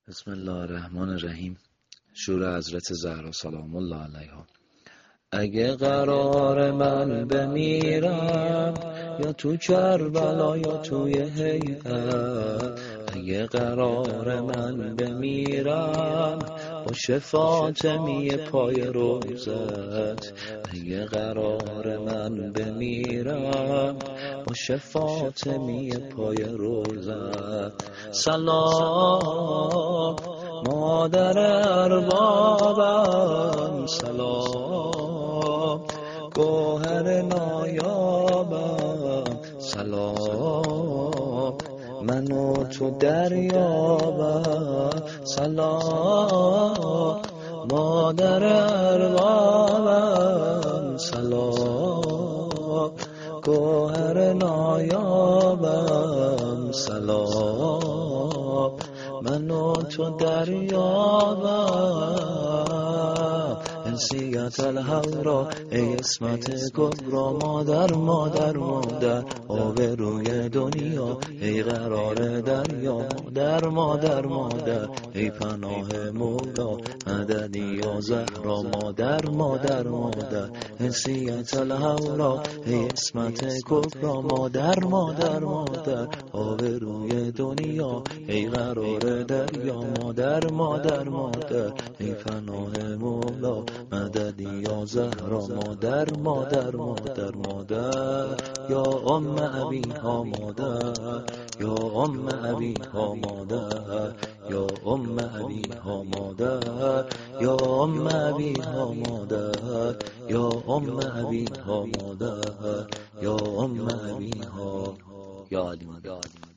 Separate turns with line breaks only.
بسم الله الرحمن الرحیم. شور حضرت زهرا سلام الله علیها. اگه قرار من بمیرم یا تو کربلا یا توی هیئت، اگه قرار من بمیرم باشه فاطمی پای روزت، اگه قرار من بمیرم باشه فاطمی پای روزت. سلام مادر اربابم، سلام گوهر نایابم، سلام منو تو دریابم، سلام مادر اربابم، سلام گوهر نایابم، سلام منو تو دریابم. انسیت الهورا ای اسمت کبرا، مادر مادر مادر آبروی دنیا ای قرار دریا، مادر مادر مادر ای پناه مولا مددی یا زهرا، مادر مادر مادر انسیت الهورا ای اسمت کبرا، مادر مادر مادر آبروی دنیا ای قرار دریا، مادر مادر مادر ای پناه مولا مددی یا زهرا، مادر مادر مادر مادر یا ام ابیها، مادر یا ام ابیها، مادر یا ام ابیها، مادر یا ام ابیها، مادر یا ام ابیها، مادر یا ام ابیها. یا علی مدد.